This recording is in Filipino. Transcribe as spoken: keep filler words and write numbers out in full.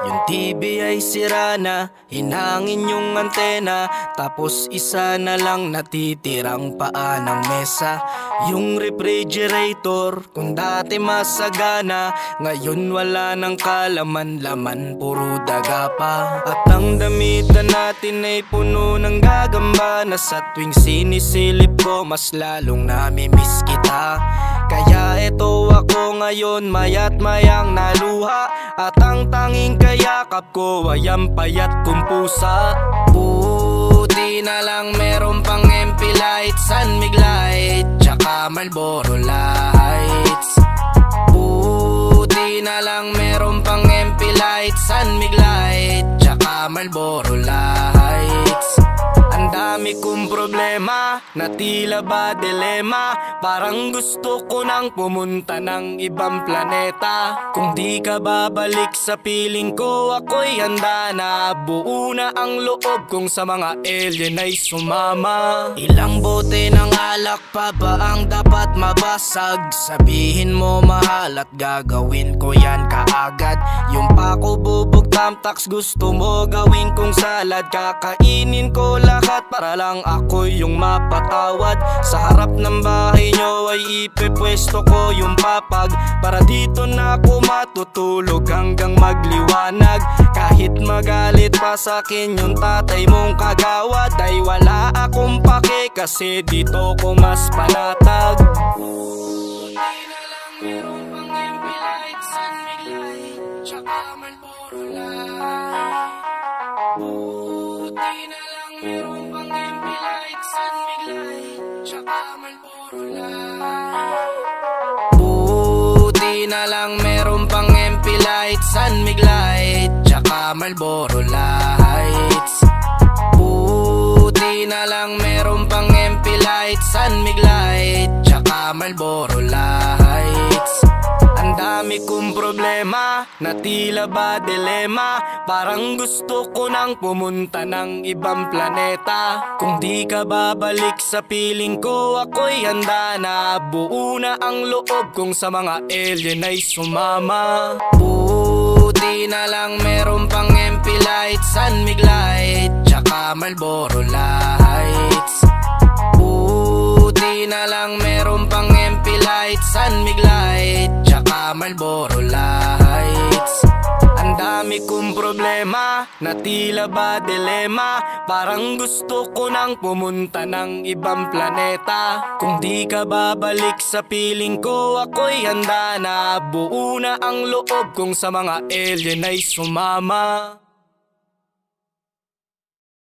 Yung T V ay sira na, hinangin yung antena, tapos isa na lang natitirang paa ng mesa. Yung refrigerator, kung dati masagana, ngayon wala nang kalaman-laman, puro daga pa. At ang damitan natin ay puno ng gagamba, na sa tuwing sinisilip ko mas lalong namimiss kita. Kaya eto ako ngayon, mayat mayang naluha, at ang tanging kayakap ko ay ang payat kong pusa. Buti na lang meron pang M P light, San Mig light, tsaka Marlboro lights. Buti na lang meron pang M P light, San Mig light, tsaka Marlboro lights. Ang dami kong problema, na tila ba dilema, parang gusto ko nang pumunta ng ibang planeta. Kung di ka babalik sa piling ko, ako'y handa na. Buo na ang loob kong sa mga alien ay sumama. Ilang bote ng alak pa ba ang dapat mabasag? Sabihin mo mahal at gagawin ko yan kaagad. Yung pako bubog tamtax gusto mo gawin kong salad, kakainin ko lahat para lang ako yung mapatawad. Sa harap ng bahay nyo ay ipepwesto ko yung papag, para dito na ako matutulog hanggang magliwanag. Kahit magalit pa sa'kin yung tatay mong kagawad, ay wala akong pake kasi dito ko mas panatag. Buti na lang meron pang M P light, San Mig light, tsaka Marlboro light. Buti na lang meron pang M P light, San Mig light, tsaka Marlboro light. Buti na lang meron pang M P light, San Mig light, tsaka Marlboro lights. Buti na lang meron pang M P light, San Mig light, tsaka Marlboro lights. Ang dami kong problema, na tila ba dilema, parang gusto ko nang pumunta ng ibang planeta. Kung di ka babalik sa piling ko, ako'y handa na. Buo na ang loob kong sa mga alien ay sumama. Buti na lang meron pang M P light, San Mig light, tsaka Marlboro lights. Buti na lang meron pang M P light, San Mig light, tsaka Marlboro lights. Ang dami kong problema, na tila ba dilema, parang gusto ko nang pumunta ng ibang planeta. Kung di ka babalik sa piling ko, ako'y handa na. Buo na ang loob kong sa mga alien ay sumama.